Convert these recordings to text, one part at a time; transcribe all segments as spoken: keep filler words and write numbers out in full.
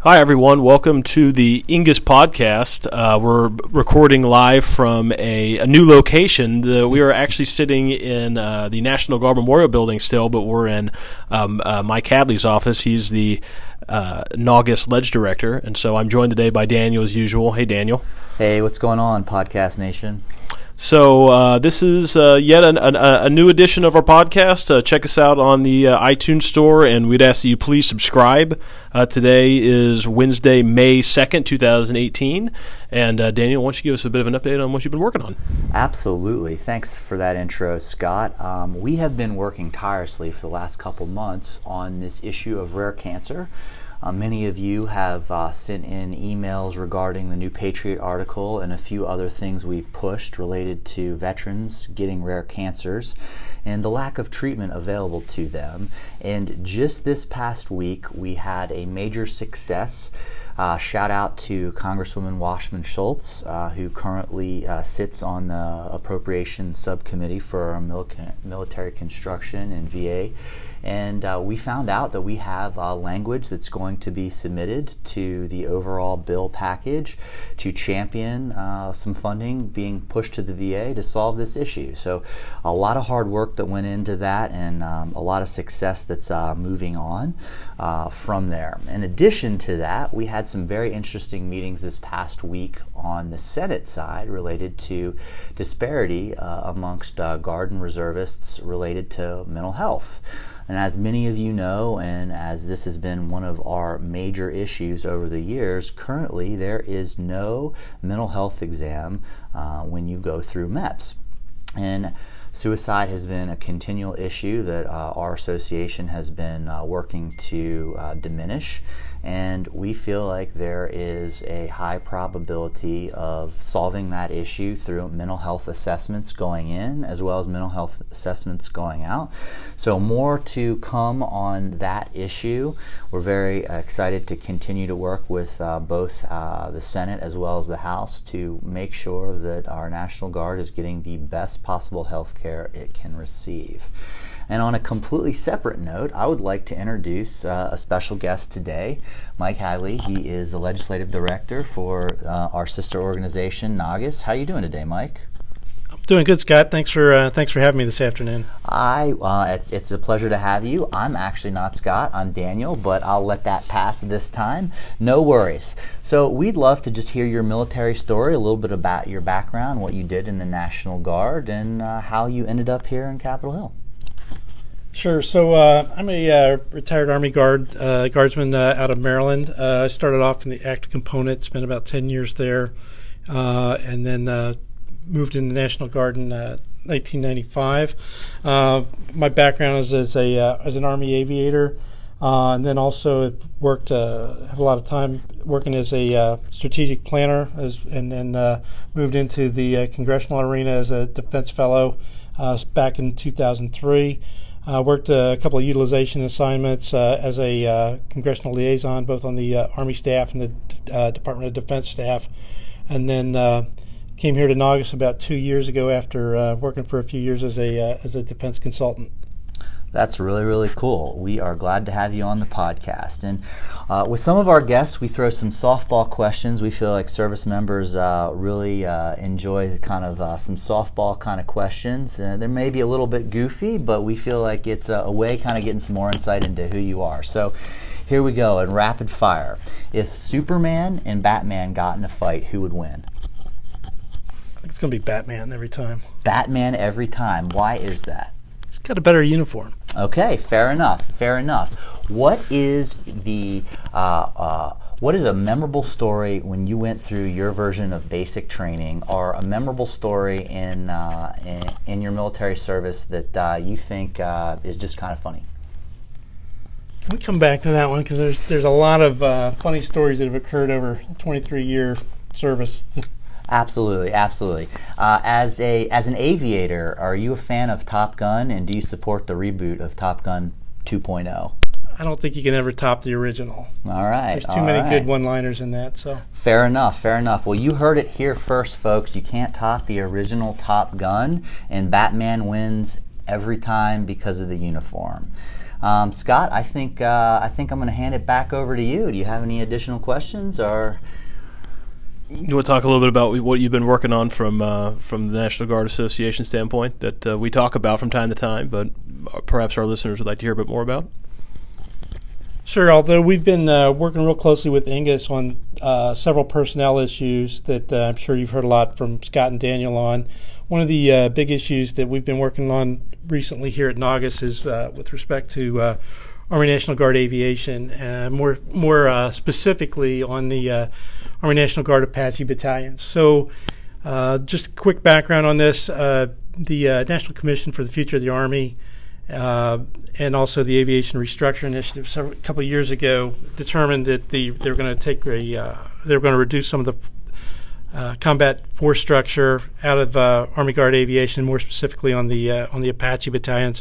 Hi, everyone. Welcome to the Ingus podcast. Uh, we're recording live from a, a new location. The, we are actually sitting in uh, the National Guard Memorial Building still, but we're in um, uh, Mike Hadley's office. He's the uh, Naugus Ledge Director, and so I'm joined today by Daniel as usual. Hey, Daniel. Hey, what's going on, Podcast Nation? So uh, this is uh, yet an, an, a new edition of our podcast. Uh, check us out on the uh, iTunes Store, and we'd ask that you please subscribe. Uh, today is Wednesday, May second, twenty eighteen. And uh, Daniel, why don't you give us a bit of an update on what you've been working on? Absolutely. Thanks for that intro, Scott. Um, we have been working tirelessly for the last couple months on this issue of rare cancer. Uh, many of you have uh, sent in emails regarding the New Patriot article and a few other things we've pushed related to veterans getting rare cancers and the lack of treatment available to them. And just this past week, we had a major success. Uh, shout out to Congresswoman Washman Schultz, uh, who currently uh, sits on the Appropriations Subcommittee for our mil- military construction and V A. And uh, we found out that we have uh, language that's going to be submitted to the overall bill package to champion uh, some funding being pushed to the V A to solve this issue. So a lot of hard work that went into that, and um, a lot of success that's uh, moving on uh, from there. In addition to that, we had some very interesting meetings this past week on the Senate side related to disparity uh, amongst uh, Guard and reservists related to mental health. And as many of you know, and as this has been one of our major issues over the years, currently there is no mental health exam uh, when you go through M E P S. And suicide has been a continual issue that uh, our association has been uh, working to uh, diminish, and we feel like there is a high probability of solving that issue through mental health assessments going in as well as mental health assessments going out. So more to come on that issue. We're very excited to continue to work with uh, both uh, the Senate as well as the House to make sure that our National Guard is getting the best possible health care it can receive. And on a completely separate note, I would like to introduce uh, a special guest today, Mike Hadley. He is the Legislative Director for uh, our sister organization, Naugus. How are you doing today, Mike? I'm doing good, Scott. Thanks for uh, thanks for having me this afternoon. I uh, it's, it's a pleasure to have you. I'm actually not Scott. I'm Daniel, but I'll let that pass this time. No worries. So we'd love to just hear your military story, a little bit about your background, what you did in the National Guard, and uh, how you ended up here in Capitol Hill. Sure. So uh, I'm a uh, retired Army Guard uh, guardsman uh, out of Maryland. Uh, I started off in the active component, spent about ten years there, uh, and then uh, moved into the National Guard in uh, nineteen ninety-five. Uh, my background is as a uh, as an Army aviator, uh, and then also have worked uh, have a lot of time working as a uh, strategic planner, as, and then uh, moved into the uh, congressional arena as a defense fellow uh, back in two thousand three. I uh, worked uh, a couple of utilization assignments uh, as a uh, congressional liaison, both on the uh, Army staff and the uh, Department of Defense staff, and then uh, came here to Naugus about two years ago after uh, working for a few years as a uh, as a defense consultant. That's really, really cool. We are glad to have you on the podcast. And uh, with some of our guests, we throw some softball questions. We feel like service members uh, really uh, enjoy the kind of uh, some softball kind of questions. Uh, they may be a little bit goofy, but we feel like it's a, a way kind of getting some more insight into who you are. So here we go in rapid fire. If Superman and Batman got in a fight, who would win? I think it's going to be Batman every time. Batman every time. Why is that? He's got a better uniform. Okay, fair enough. Fair enough. What is the uh, uh, what is a memorable story when you went through your version of basic training, or a memorable story in uh, in, in your military service that uh, you think uh, is just kind of funny? Can we come back to that one, because there's there's a lot of uh, funny stories that have occurred over twenty-three year service. Absolutely, absolutely. Uh, as a as an aviator, are you a fan of Top Gun, and do you support the reboot of Top Gun two point oh? I don't think you can ever top the original. All right. There's too all many right. good one-liners in that. So fair enough, fair enough. Well, you heard it here first, folks. You can't top the original Top Gun, and Batman wins every time because of the uniform. Um, Scott, I think uh, I think I'm going to hand it back over to you. Do you have any additional questions, or? You want to talk a little bit about what you've been working on from uh, from the National Guard Association standpoint that uh, we talk about from time to time, but perhaps our listeners would like to hear a bit more about? Sure. Although we've been uh, working real closely with Ingus on uh, several personnel issues that uh, I'm sure you've heard a lot from Scott and Daniel on. One of the uh, big issues that we've been working on recently here at NAUGUS is uh, with respect to uh, Army National Guard aviation, uh, more more uh, specifically on the uh, Army National Guard Apache battalions. So uh, just a quick background on this. Uh, the uh, National Commission for the Future of the Army uh, and also the Aviation Restructure Initiative several, a couple of years ago determined that the they were going to take a uh, they were going to reduce some of the uh, combat force structure out of uh, Army Guard aviation, more specifically on the uh, on the Apache battalions.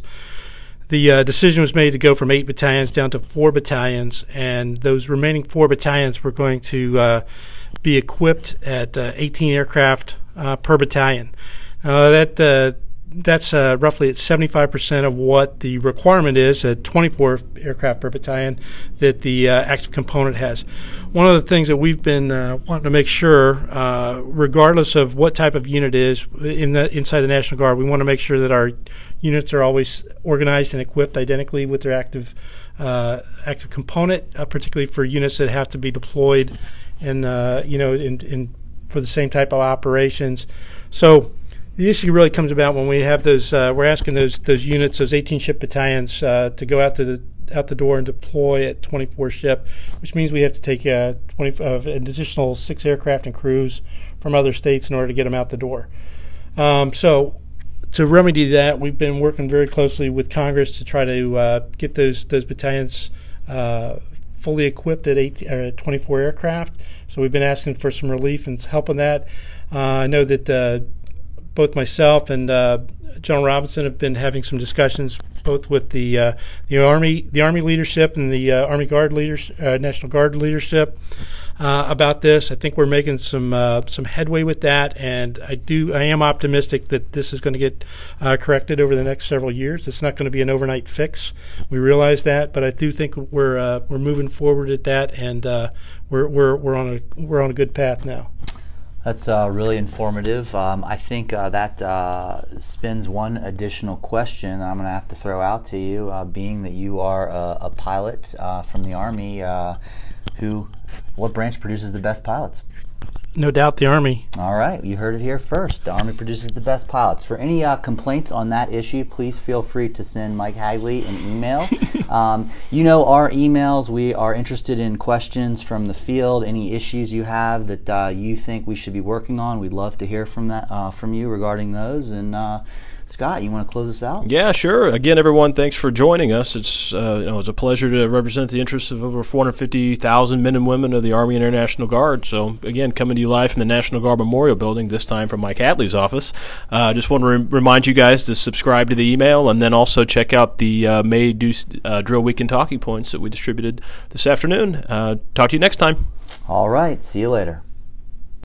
The uh, decision was made to go from eight battalions down to four battalions, and those remaining four battalions were going to uh, be equipped at uh, eighteen aircraft uh, per battalion. Uh, that uh, that's uh, roughly at seventy-five percent of what the requirement is at twenty-four aircraft per battalion that the uh, active component has. One of the things that we've been uh, wanting to make sure, uh, regardless of what type of unit it is in the inside the National Guard, we want to make sure that our units are always organized and equipped identically with their active uh, active component, uh, particularly for units that have to be deployed in uh, you know in, in for the same type of operations. So the issue really comes about when we have those. Uh, we're asking those those units, those eighteen ship battalions, uh, to go out to the out the door and deploy at twenty-four ship, which means we have to take uh, twenty uh, an additional six aircraft and crews from other states in order to get them out the door. Um, so. To remedy that, we've been working very closely with Congress to try to uh, get those those battalions uh, fully equipped at, eight, uh, twenty-four aircraft. So we've been asking for some relief and help on that. Uh, I know that uh, both myself and uh, General Robinson have been having some discussions, both with the uh, the Army the Army leadership and the uh, Army Guard leaders, uh, National Guard leadership. Uh, about this. I think we're making some uh, some headway with that, and I do I am optimistic that this is going to get uh, corrected over the next several years. It's not going to be an overnight fix. We realize that, but I do think we're uh, we're moving forward at that, and uh, we're we're we're on a we're on a good path now. That's uh, really informative. Um, I think uh, that uh, spins one additional question I'm going to have to throw out to you, uh, being that you are a, a pilot uh, from the Army. Uh, who, what branch produces the best pilots? No doubt the Army. All right, you heard it here first. The Army produces the best pilots. For any uh, complaints on that issue, please feel free to send Mike Hagley an email. um, you know our emails. We are interested in questions from the field, any issues you have that uh, you think we should be working on. We'd love to hear from that uh, from you regarding those. And uh, Scott, you want to close us out? Yeah, sure. Again, everyone, thanks for joining us. It's uh, you know, it's a pleasure to represent the interests of over four hundred fifty thousand men and women of the Army International Guard. So, again, coming to you live from the National Guard Memorial Building, this time from Mike Hadley's office. I uh, just want to re- remind you guys to subscribe to the email and then also check out the uh, May Deuce, uh, Drill Weekend Talking Points that we distributed this afternoon. Uh, talk to you next time. All right. See you later.